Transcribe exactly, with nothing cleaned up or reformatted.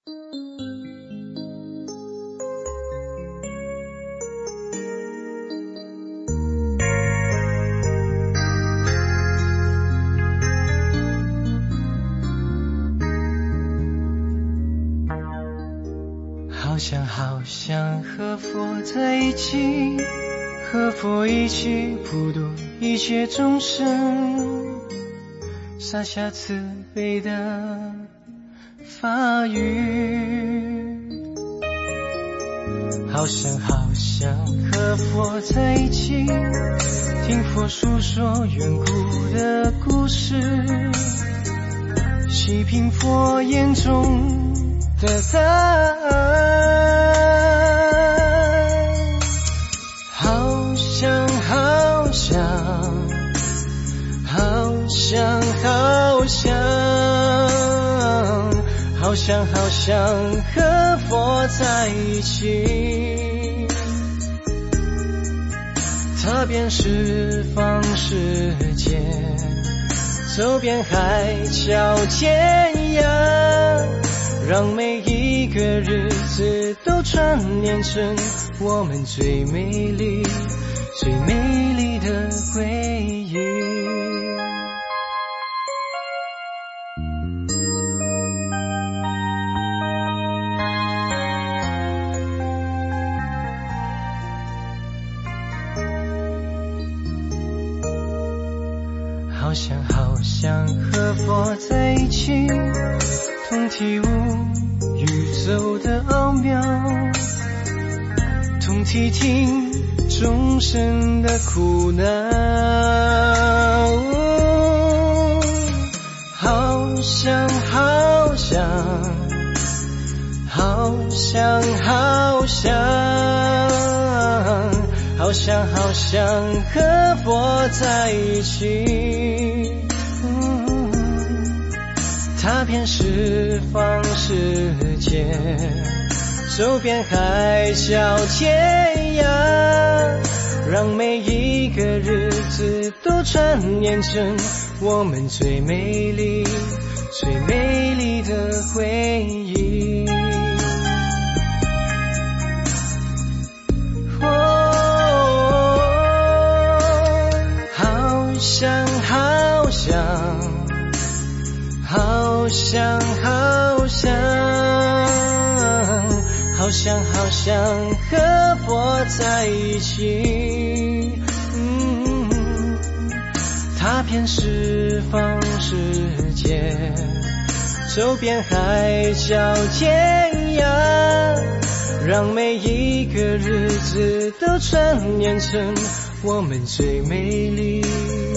好想好想和佛在一起，和佛一起普度一切众生，洒下慈悲的法语。好想好想和佛在一起，听佛述说远古的故事，细品佛眼中的答案。好想好想好想好想好想好想和佛在一起，踏遍十方世界，走遍海角天涯，让每一个日子都串联成我们最美丽最美丽的回忆。好想好想和佛在一起，同体悟宇宙的奥妙，同体听众生的苦恼。好想好想好想好想好想好想和佛在一起，踏遍十方世界，走遍海角天涯，让每一个日子都串联成我们最美丽最美丽的回忆。好想好想好想好想好想好想和佛在一起，嗯，踏遍十方世界，走遍海角天涯，让每一个日子都串联成我们最美丽